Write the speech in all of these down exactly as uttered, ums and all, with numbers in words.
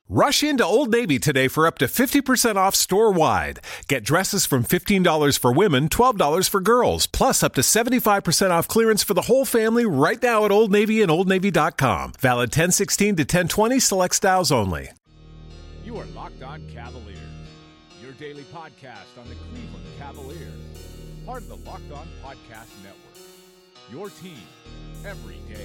Rush into Old Navy today for up to fifty percent off store-wide. Get dresses from fifteen dollars for women, twelve dollars for girls, plus up to seventy-five percent off clearance for the whole family right now at Old Navy and old navy dot com. Valid ten sixteen to ten twenty, select styles only. You are Locked On Cavaliers, your daily podcast on the Cleveland Cavaliers, part of the Locked On Podcast Network, your team every day.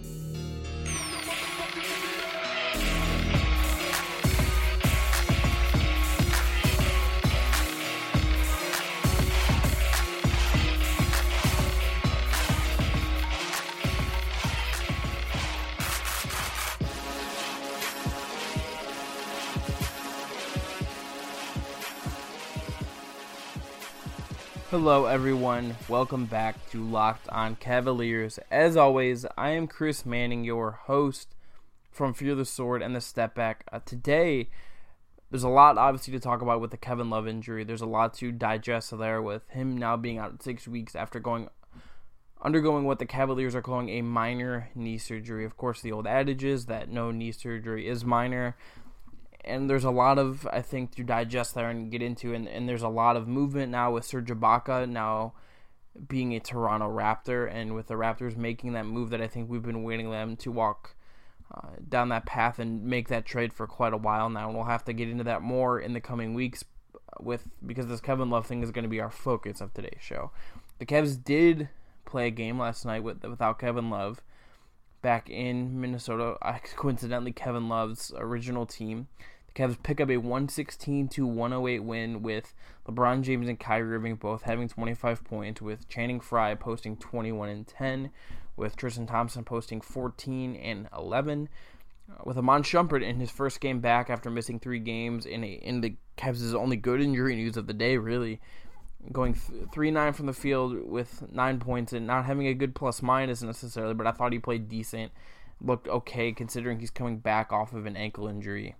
Hello everyone, welcome back to Locked On Cavaliers. As always, I am Chris Manning, your host from Fear the Sword and the Step Back. Uh, today, there's a lot obviously to talk about with the Kevin Love injury. There's a lot to digest there with him now being out six weeks after going undergoing what the Cavaliers are calling a minor knee surgery. Of course, the old adage is that no knee surgery is minor. And there's a lot of, I think, to digest there and get into. And, and there's a lot of movement now with Serge Ibaka now being a Toronto Raptor. And with the Raptors making that move that I think we've been waiting them to walk uh, down that path and make that trade for quite a while now. And we'll have to get into that more in the coming weeks with because this Kevin Love thing is going to be our focus of today's show. The Cavs did play a game last night with without Kevin Love back in Minnesota. Coincidentally, Kevin Love's original team. The Cavs pick up a one sixteen to one oh eight win with LeBron James and Kyrie Irving both having twenty-five points, with Channing Frye posting twenty-one and ten, with Tristan Thompson posting fourteen and eleven, with Iman Shumpert in his first game back after missing three games in a, in the Cavs' only good injury news of the day, really, going three nine from the field with nine points and not having a good plus-minus necessarily, but I thought he played decent, looked okay considering he's coming back off of an ankle injury.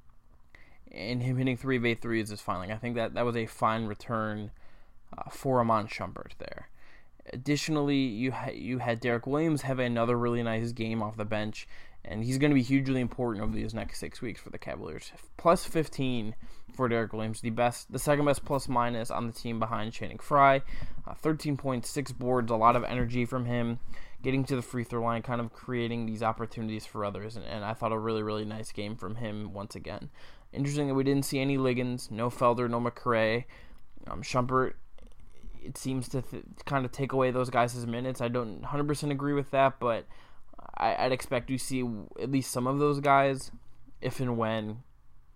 And him hitting three of eight threes is fine. Like, I think that that was a fine return uh, for Iman Shumpert there. Additionally, you ha- you had Derek Williams have another really nice game off the bench, and he's going to be hugely important over these next six weeks for the Cavaliers. Plus fifteen for Derek Williams, the best, the second best plus minus on the team behind Channing Frye. Uh, thirteen points, six boards, a lot of energy from him, getting to the free throw line, kind of creating these opportunities for others. And, and I thought a really, really nice game from him once again. Interesting that we didn't see any Liggins, no Felder, no McRae. Um, Shumpert, it seems to th- kind of take away those guys' minutes. I don't one hundred percent agree with that, but I- I'd expect to see at least some of those guys if and when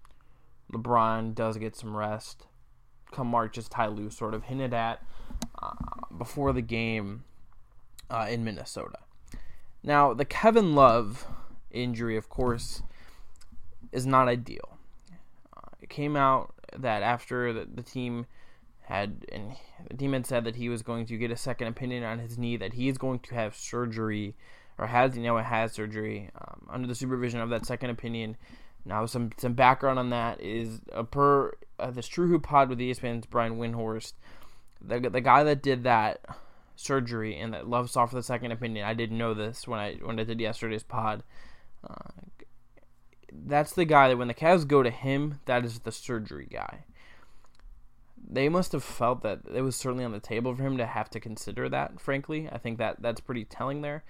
LeBron does get some rest. Come March, as Ty Lue sort of hinted at uh, before the game uh, in Minnesota. Now, the Kevin Love injury, of course, is not ideal. It came out that after the, the team had, and the team had said that he was going to get a second opinion on his knee, that he is going to have surgery, or has, you know, has surgery um, under the supervision of that second opinion. Now, some some background on that is uh, per uh, this True Hoop pod with E S P N's Brian Windhorst, the the guy that did that surgery and that Love saw for the second opinion. I didn't know this when I when I did yesterday's pod. Uh, That's the guy that when the Cavs go to him, that is the surgery guy. They must have felt that it was certainly on the table for him to have to consider that, frankly. I think that that's pretty telling there.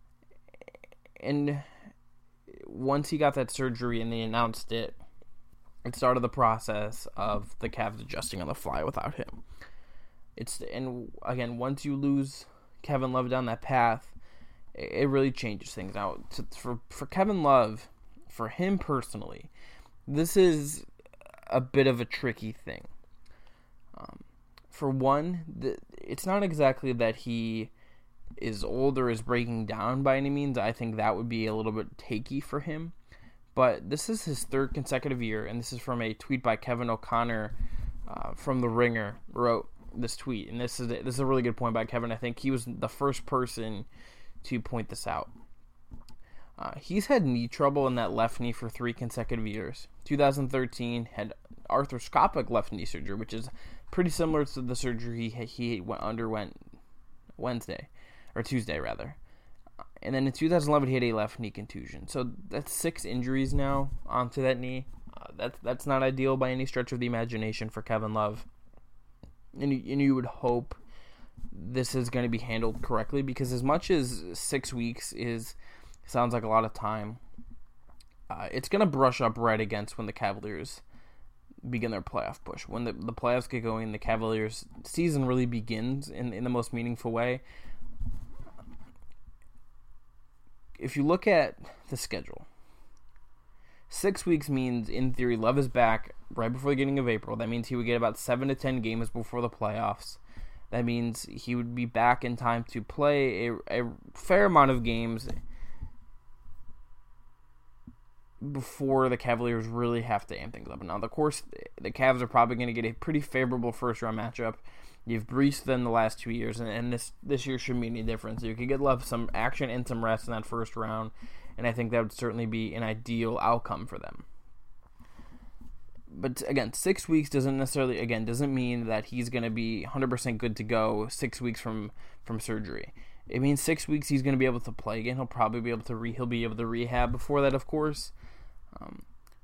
And once he got that surgery and they announced it, it started the process of the Cavs adjusting on the fly without him. It's and again, once you lose Kevin Love down that path, it really changes things. Now, to, for for Kevin Love, for him personally, this is a bit of a tricky thing. Um, for one, the, it's not exactly that he is old or is breaking down by any means. I think that would be a little bit takey for him. But this is his third consecutive year, and this is from a tweet by Kevin O'Connor uh, from The Ringer, wrote this tweet. And this is this is a really good point by Kevin. I think he was the first person to point this out. Uh, he's had knee trouble in that left knee for three consecutive years. twenty thirteen had arthroscopic left knee surgery, which is pretty similar to the surgery he he underwent Wednesday, or Tuesday rather. And then in two thousand eleven, he had a left knee contusion. So that's six injuries now onto that knee. Uh, that's that's not ideal by any stretch of the imagination for Kevin Love. And you, and you would hope this is going to be handled correctly, because as much as six weeks is sounds like a lot of time, uh, it's going to brush up right against when the Cavaliers begin their playoff push. When the, the playoffs get going, the Cavaliers' season really begins in, in the most meaningful way. If you look at the schedule, six weeks means, in theory, Love is back right before the beginning of April. That means he would get about seven to ten games before the playoffs. That means he would be back in time to play a, a fair amount of games before the Cavaliers really have to amp things up. Now, of course, the Cavs are probably going to get a pretty favorable first-round matchup. You've breezed them the last two years, and, and this this year shouldn't be any different. So you could get Love some action and some rest in that first round, and I think that would certainly be an ideal outcome for them. But again, six weeks doesn't necessarily, again, doesn't mean that he's going to be one hundred percent good to go six weeks from, from surgery. It means six weeks he's going to be able to play again. He'll probably be able to re, he'll be able to rehab before that, of course. Um,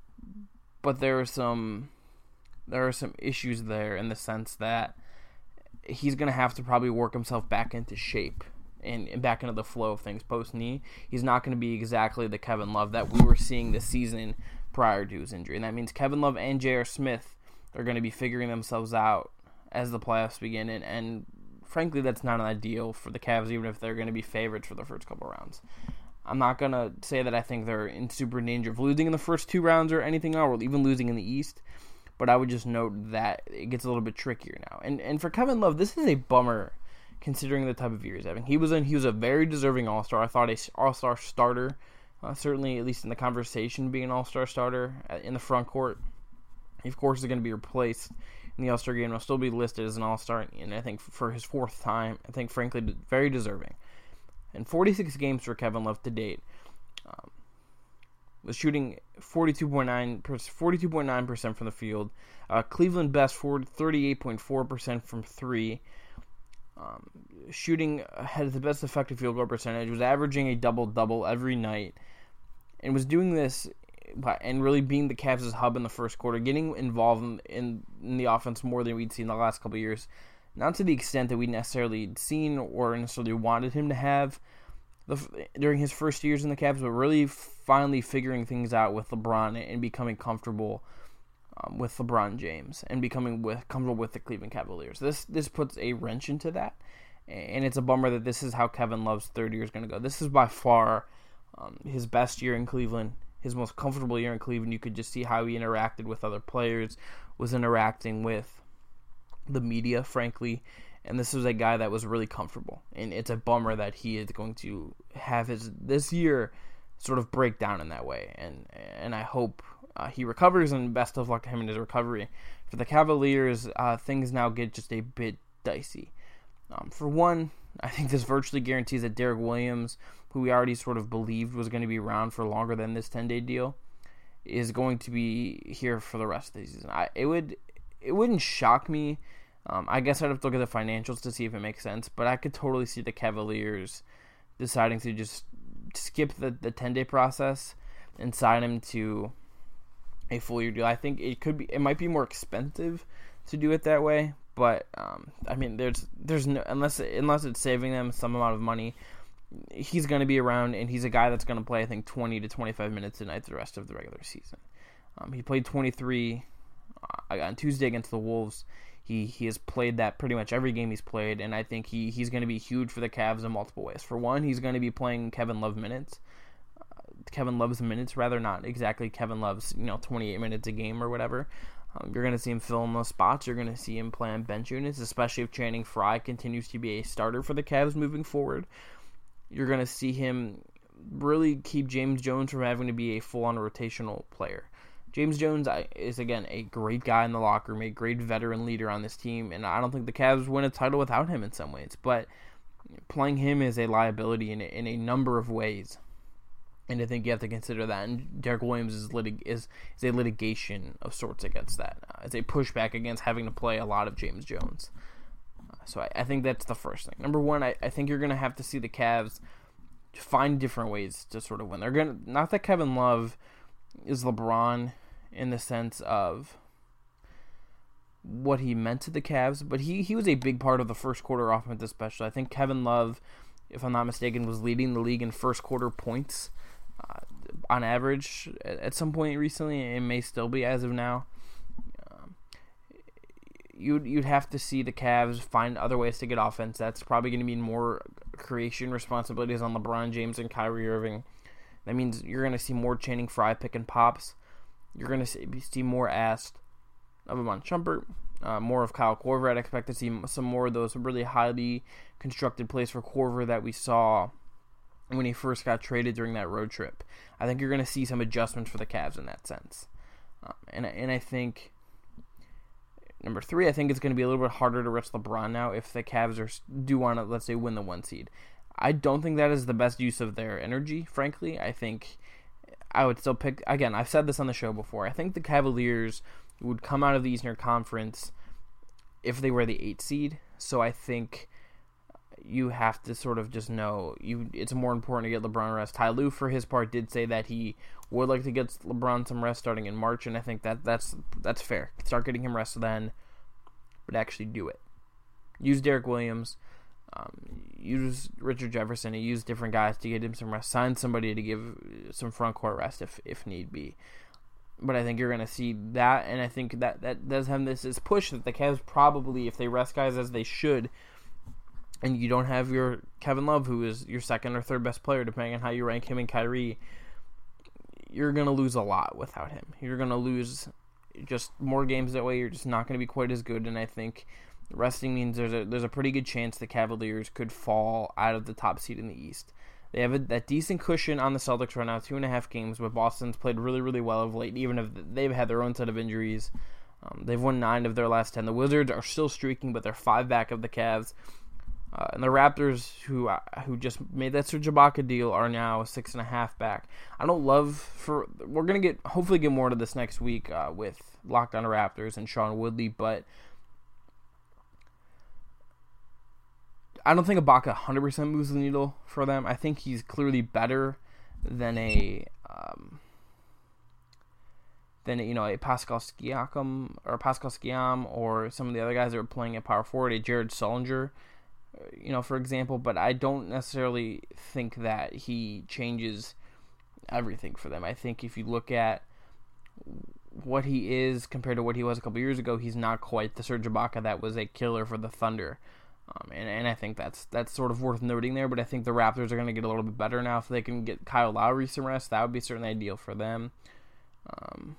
but there are some there are some issues there in the sense that he's going to have to probably work himself back into shape and, and back into the flow of things post-knee. He's not going to be exactly the Kevin Love that we were seeing this season prior to his injury. And that means Kevin Love and J R. Smith are going to be figuring themselves out as the playoffs begin. And, and frankly, that's not an ideal for the Cavs, even if they're going to be favorites for the first couple rounds. I'm not going to say that I think they're in super danger of losing in the first two rounds or anything else, or even losing in the East. But I would just note that it gets a little bit trickier now. And and for Kevin Love, this is a bummer considering the type of year he's having. He was in, he was a very deserving All-Star. I thought a All-Star starter, uh, certainly at least in the conversation, being an All-Star starter in the front court. He, of course, is going to be replaced in the All-Star game. He'll still be listed as an All-Star, and I think for his fourth time, I think, frankly, very deserving. And forty-six games for Kevin Love to date. Um, was shooting forty-two point nine percent from the field. Uh, Cleveland best thirty-eight point four percent from three. Um, shooting had the best effective field goal percentage. Was averaging a double-double every night. And was doing this by, and really being the Cavs' hub in the first quarter. Getting involved in, in, in the offense more than we'd seen the last couple of years. Not to the extent that we necessarily seen or necessarily wanted him to have the, during his first years in the Cavs, but really finally figuring things out with LeBron and becoming comfortable um, with LeBron James and becoming with, comfortable with the Cleveland Cavaliers. This this puts a wrench into that, and it's a bummer that this is how Kevin Love's third year is going to go. This is by far um, his best year in Cleveland, his most comfortable year in Cleveland. You could just see how he interacted with other players, was interacting with the media, frankly, and this was a guy that was really comfortable, and it's a bummer that he is going to have his this year sort of break down in that way, and and I hope uh, he recovers, and best of luck to him in his recovery. For the Cavaliers, uh, things now get just a bit dicey. Um, for one, I think this virtually guarantees that Derek Williams, who we already sort of believed was going to be around for longer than this ten-day deal, is going to be here for the rest of the season. I, it would it wouldn't shock me. Um, I guess I'd have to look at the financials to see if it makes sense, but I could totally see the Cavaliers deciding to just skip the, the ten-day process and sign him to a full-year deal. I think it could be, it might be more expensive to do it that way, but um, I mean, there's there's no unless unless it's saving them some amount of money, he's going to be around, and he's a guy that's going to play, I think, twenty to twenty-five minutes a night the rest of the regular season. Um, he played twenty-three uh, on Tuesday against the Wolves. He he has played that pretty much every game he's played, and I think he, he's going to be huge for the Cavs in multiple ways. For one, he's going to be playing Kevin Love minutes. Uh, Kevin Love's minutes, rather, not exactly Kevin Love's, you know, twenty-eight minutes a game or whatever. Um, you're going to see him fill in those spots. You're going to see him play on bench units, especially if Channing Frye continues to be a starter for the Cavs moving forward. You're going to see him really keep James Jones from having to be a full-on rotational player. James Jones is, again, a great guy in the locker room, a great veteran leader on this team, and I don't think the Cavs win a title without him in some ways, but playing him is a liability in a, in a number of ways, and I think you have to consider that, and Derek Williams is, litig- is, is a litigation of sorts against that. Uh, it's a pushback against having to play a lot of James Jones. Uh, so I, I think that's the first thing. Number one, I, I think you're going to have to see the Cavs find different ways to sort of win. They're gonna not that Kevin Love is LeBron in the sense of what he meant to the Cavs, but he, he was a big part of the first quarter offense especially. I think Kevin Love, if I'm not mistaken, was leading the league in first quarter points uh, on average at some point recently, and it may still be as of now. Um, you'd, you'd have to see the Cavs find other ways to get offense. That's probably going to mean more creation responsibilities on LeBron James and Kyrie Irving. That means you're going to see more Channing Frye pick and pops. You're going to see, see more asked of Iman Shumpert, uh, more of Kyle Korver. I'd expect to see some more of those really highly constructed plays for Korver that we saw when he first got traded during that road trip. I think you're going to see some adjustments for the Cavs in that sense. Um, and, and I think, number three, I think it's going to be a little bit harder to rest LeBron now if the Cavs are do want to, let's say, win the one seed. I don't think that is the best use of their energy, frankly. I think I would still pick, again, I've said this on the show before, I think the Cavaliers would come out of the Eastern Conference if they were the eighth seed. So I think you have to sort of just know you. It's more important to get LeBron rest. Ty Lue, for his part, did say that he would like to get LeBron some rest starting in March, and I think that that's that's fair. Start getting him rest then, but actually do it. Use Derek Williams. Um, use Richard Jefferson, and use different guys to get him some rest. Sign somebody to give some front court rest if if need be. But I think you're going to see that, and I think that that does have this, this push that the Cavs probably, if they rest guys as they should, and you don't have your Kevin Love, who is your second or third best player, depending on how you rank him and Kyrie, you're going to lose a lot without him. You're going to lose just more games that way. You're just not going to be quite as good, and I think resting means there's a there's a pretty good chance the Cavaliers could fall out of the top seed in the East. They have a, that decent cushion on the Celtics right now, two and a half games, but Boston's played really, really well of late, even if they've had their own set of injuries. Um, they've won nine of their last ten. The Wizards are still streaking, but they're five back of the Cavs. Uh, and the Raptors, who uh, who just made that Serge Ibaka deal, are now six and a half back. I don't love for we're gonna get hopefully get more to this next week uh, with Locked On Raptors and Sean Woodley, but I don't think Ibaka one hundred percent moves the needle for them. I think he's clearly better than a um, than a, you know a Pascal Siakam or Pascal Siakam or some of the other guys that were playing at power forward, a Jared Sullinger, you know, for example. But I don't necessarily think that he changes everything for them. I think if you look at what he is compared to what he was a couple years ago, he's not quite the Serge Ibaka that was a killer for the Thunder. Um, and, and I think that's that's sort of worth noting there, but I think the Raptors are going to get a little bit better now. If they can get Kyle Lowry some rest, that would be certainly ideal for them. Um,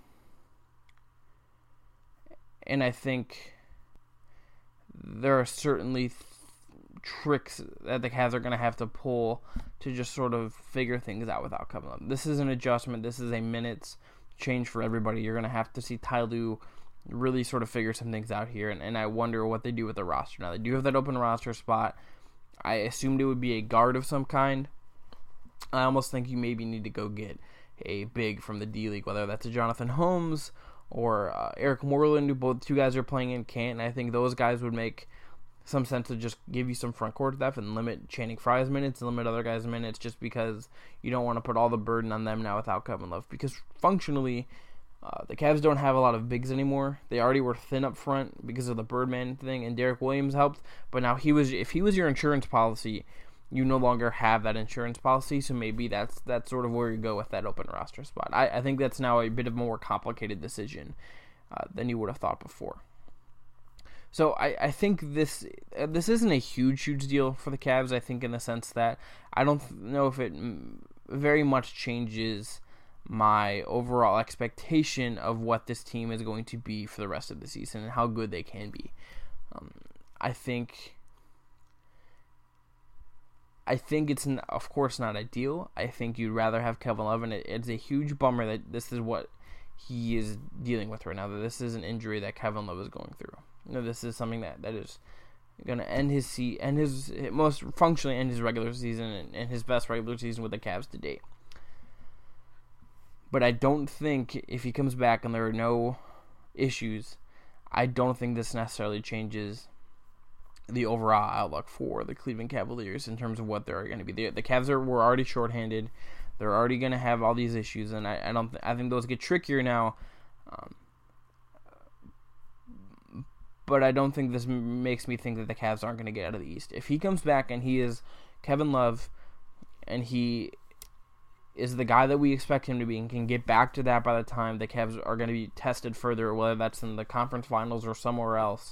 and I think there are certainly th- tricks that the Cavs are going to have to pull to just sort of figure things out without Kevin Love. This is an adjustment. This is a minutes change for everybody. You're going to have to see Ty Lue really sort of figure some things out here, and, and I wonder what they do with the roster. Now, they do have that open roster spot. I assumed it would be a guard of some kind. I almost think you maybe need to go get a big from the D-League, whether that's a Jonathan Holmes or uh, Eric Moreland, who both two guys are playing in Canton. I think those guys would make some sense to just give you some front court depth and limit Channing Frye's minutes and limit other guys' minutes, just because you don't want to put all the burden on them now without Kevin Love. Because functionally, Uh, the Cavs don't have a lot of bigs anymore. They already were thin up front because of the Birdman thing, and Derek Williams helped. But now he was, if he was your insurance policy, you no longer have that insurance policy. So maybe that's that's sort of where you go with that open roster spot. I, I think that's now a bit of a more complicated decision uh, than you would have thought before. So I, I think this uh, this isn't a huge huge deal for the Cavs. I think in the sense that I don't know if it very much changes my overall expectation of what this team is going to be for the rest of the season and how good they can be. Um, I think, I think it's n- of course not ideal. I think you'd rather have Kevin Love, and it, it's a huge bummer that this is what he is dealing with right now. That this is an injury that Kevin Love is going through. You know, this is something that, that is going to end his se- end his most functionally end his regular season and, and his best regular season with the Cavs to date. But I don't think if he comes back and there are no issues, I don't think this necessarily changes the overall outlook for the Cleveland Cavaliers in terms of what they're going to be. The, the Cavs are were already shorthanded. They're already going to have all these issues, and I, I don't. Th- I think those get trickier now. Um, but I don't think this m- makes me think that the Cavs aren't going to get out of the East. If he comes back and he is Kevin Love, and he is the guy that we expect him to be, and can get back to that by the time the Cavs are going to be tested further, whether that's in the conference finals or somewhere else.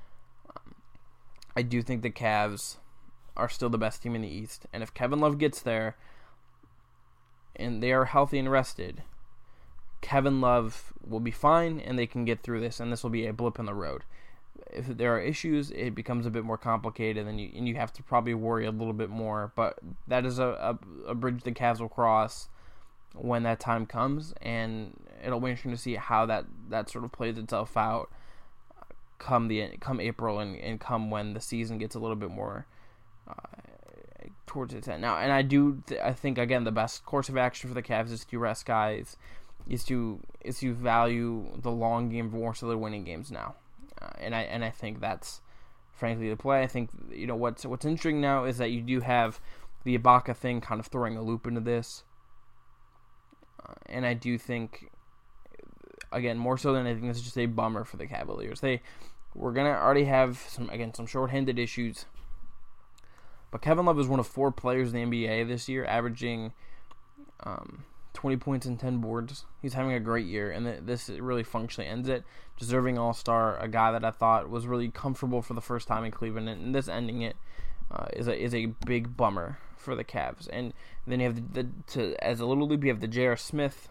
I do think the Cavs are still the best team in the East. And if Kevin Love gets there and they are healthy and rested, Kevin Love will be fine and they can get through this, and this will be a blip in the road. If there are issues, it becomes a bit more complicated, and you, and you have to probably worry a little bit more. But that is a, a, a bridge the Cavs will cross when that time comes, and it'll be interesting to see how that, that sort of plays itself out come the come April and, and come when the season gets a little bit more uh, towards its end. Now, and I do th- I think again the best course of action for the Cavs is to rest guys, is to is to value the long game more so they're winning games now, uh, and I and I think that's frankly the play. I think you know what's what's interesting now is that you do have the Ibaka thing kind of throwing a loop into this, uh, and I do think. Again, more so than anything, this is just a bummer for the Cavaliers. They we're gonna already have some again some short-handed issues, but Kevin Love is one of four players in the N B A this year, averaging um, twenty points and ten boards. He's having a great year, and this really functionally ends it. Deserving All-Star, a guy that I thought was really comfortable for the first time in Cleveland, and this ending it uh, is a is a big bummer for the Cavs. And then you have the, the to as a little loop, you have the J R. Smith.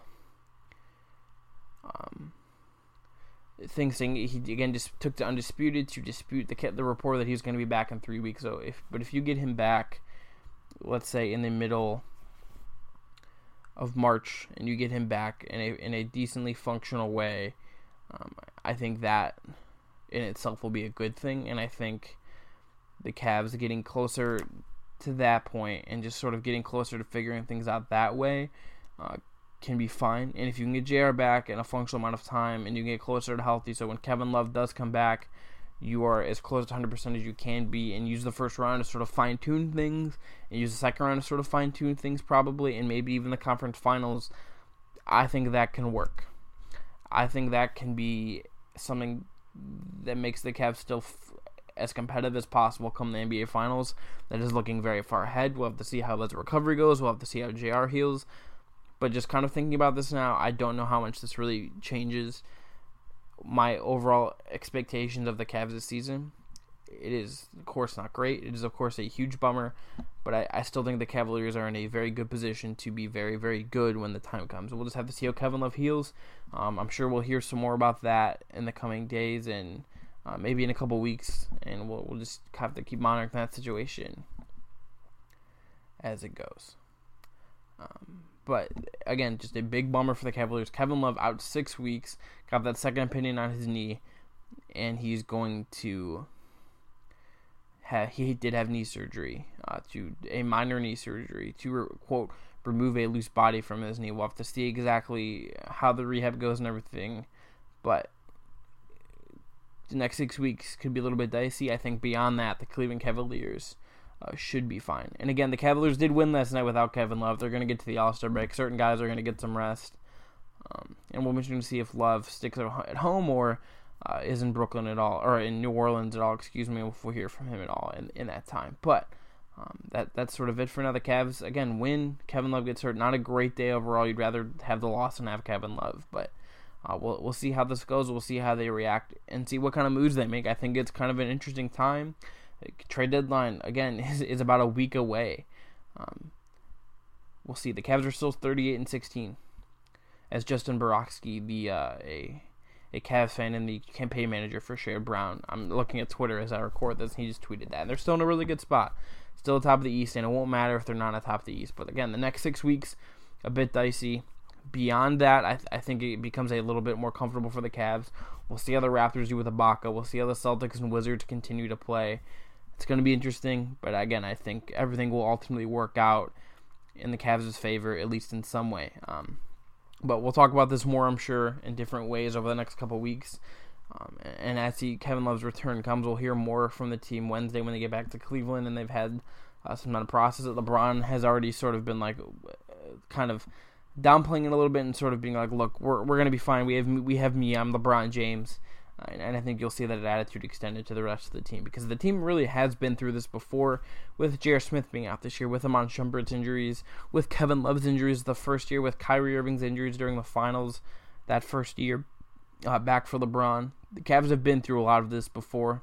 Um, thing saying he again just took to Undisputed to dispute the the report that he was going to be back in three weeks. So if but if you get him back, let's say in the middle of March, and you get him back in a in a decently functional way, um, I think that in itself will be a good thing. And I think the Cavs getting closer to that point and just sort of getting closer to figuring things out that way. Uh, can be fine. And if you can get J R back in a functional amount of time and you can get closer to healthy, so when Kevin Love does come back, you are as close to one hundred percent as you can be, and use the first round to sort of fine-tune things, and use the second round to sort of fine-tune things probably, and maybe even the conference finals, I think that can work. I think that can be something that makes the Cavs still f- as competitive as possible come the N B A Finals. That is looking very far ahead. We'll have to see how Led's recovery goes. We'll have to see how J R heals. But just kind of thinking about this now, I don't know how much this really changes my overall expectations of the Cavs this season. It is, of course, not great. It is, of course, a huge bummer. But I, I still think the Cavaliers are in a very good position to be very, very good when the time comes. We'll just have to see how Kevin Love heals. Um, I'm sure we'll hear some more about that in the coming days and uh, maybe in a couple weeks. And we'll, we'll just have to keep monitoring that situation as it goes. Um, But, again, just a big bummer for the Cavaliers. Kevin Love out six weeks, got that second opinion on his knee, and he's going to have, he did have knee surgery, uh, to a minor knee surgery, to, re, quote, remove a loose body from his knee. We'll have to see exactly how the rehab goes and everything, but the next six weeks could be a little bit dicey. I think beyond that, the Cleveland Cavaliers Uh, should be fine. And again, the Cavaliers did win last night without Kevin Love. They're going to get to the All-Star break. Certain guys are going to get some rest. Um, and we'll be interesting to see if Love sticks at home or uh, is in Brooklyn at all, or in New Orleans at all, excuse me, if we hear from him at all in, in that time. But um, that that's sort of it for now. The Cavs, again, win. Kevin Love gets hurt. Not a great day overall. You'd rather have the loss than have Kevin Love. But uh, we'll, we'll see how this goes. We'll see how they react and see what kind of moves they make. I think it's kind of an interesting time. Trade deadline, again, is, is about a week away. Um, we'll see. The Cavs are still thirty-eight and sixteen. As Justin Borowski, the uh, a a Cavs fan and the campaign manager for Sherrod Brown, I'm looking at Twitter as I record this, and he just tweeted that. And they're still in a really good spot. Still atop of the East, and it won't matter if they're not atop the East. But again, the next six weeks, a bit dicey. Beyond that, I, th- I think it becomes a little bit more comfortable for the Cavs. We'll see how the Raptors do with Ibaka. We'll see how the Celtics and Wizards continue to play. It's going to be interesting, but again, I think everything will ultimately work out in the Cavs' favor, at least in some way. Um, but we'll talk about this more, I'm sure, in different ways over the next couple weeks. Um, and as he, Kevin Love's return comes, we'll hear more from the team Wednesday when they get back to Cleveland, and they've had uh, some time to process it. LeBron has already sort of been like, kind of downplaying it a little bit and sort of being like, look, we're we're gonna be fine. We have we have me. I'm LeBron James, uh, and, and I think you'll see that attitude extended to the rest of the team, because the team really has been through this before, with J R. Smith being out this year, with Iman Shumpert's injuries, with Kevin Love's injuries the first year, with Kyrie Irving's injuries during the finals that first year uh, back for LeBron. The Cavs have been through a lot of this before,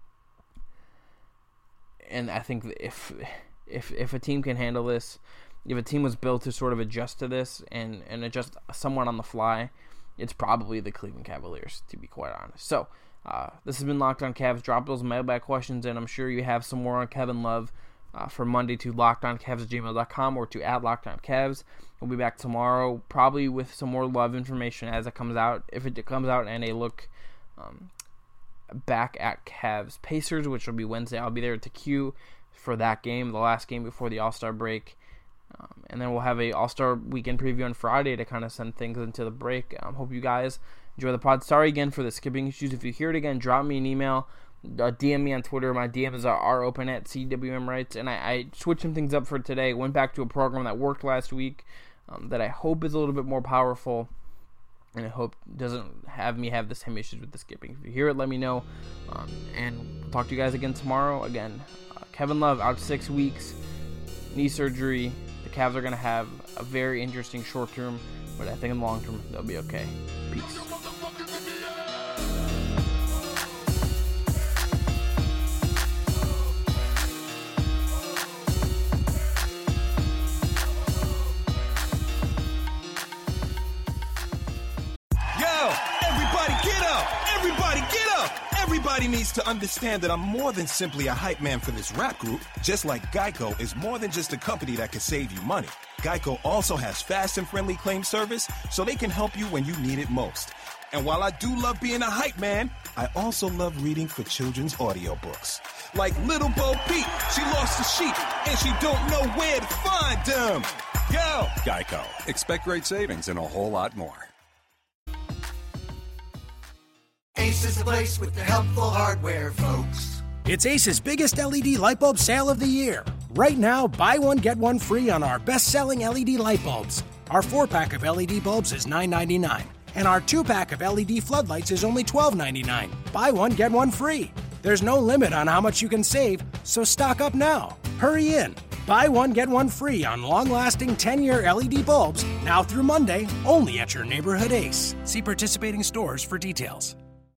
and I think if if if a team can handle this, if a team was built to sort of adjust to this and, and adjust somewhat on the fly, it's probably the Cleveland Cavaliers, to be quite honest. So, uh, this has been Locked on Cavs. Drop those mailbag questions in. I'm sure you have some more on Kevin Love uh, for Monday to lockedoncavs at gmail dot com or to at lockedoncavs. We'll be back tomorrow, probably with some more Love information as it comes out. If it comes out, and a look um, back at Cavs Pacers, which will be Wednesday. I'll be there at the Q for that game, the last game before the All-Star break. Um, and then we'll have a All-Star Weekend preview on Friday to kind of send things into the break. Um, hope you guys enjoy the pod. Sorry again for the skipping issues. If you hear it again, drop me an email. Uh, D M me on Twitter. My D Ms are, are open at C W M Rights. And I, I switched some things up for today. Went back to a program that worked last week um, that I hope is a little bit more powerful. And I hope doesn't have me have the same issues with the skipping. If you hear it, let me know. Um, and we'll talk to you guys again tomorrow. Again, uh, Kevin Love out six weeks. Knee surgery. The Cavs are going to have a very interesting short term, but I think in the long term, they'll be okay. Peace. Everybody needs to understand that I'm more than simply a hype man for this rap group, just like Geico is more than just a company that can save you money. Geico also has fast and friendly claim service, so they can help you when you need it most. And while I do love being a hype man, I also love reading for children's audiobooks. Like Little Bo Peep, she lost the sheep, and she don't know where to find them. Yo! Geico. Expect great savings and a whole lot more. Ace is the place with the helpful hardware, folks. It's Ace's biggest L E D light bulb sale of the year. Right now, buy one, get one free on our best-selling L E D light bulbs. Our four-pack of L E D bulbs is nine ninety-nine, and our two-pack of L E D floodlights is only twelve ninety-nine. Buy one, get one free. There's no limit on how much you can save, so stock up now. Hurry in. Buy one, get one free on long-lasting ten-year L E D bulbs now through Monday, only at your neighborhood Ace. See participating stores for details.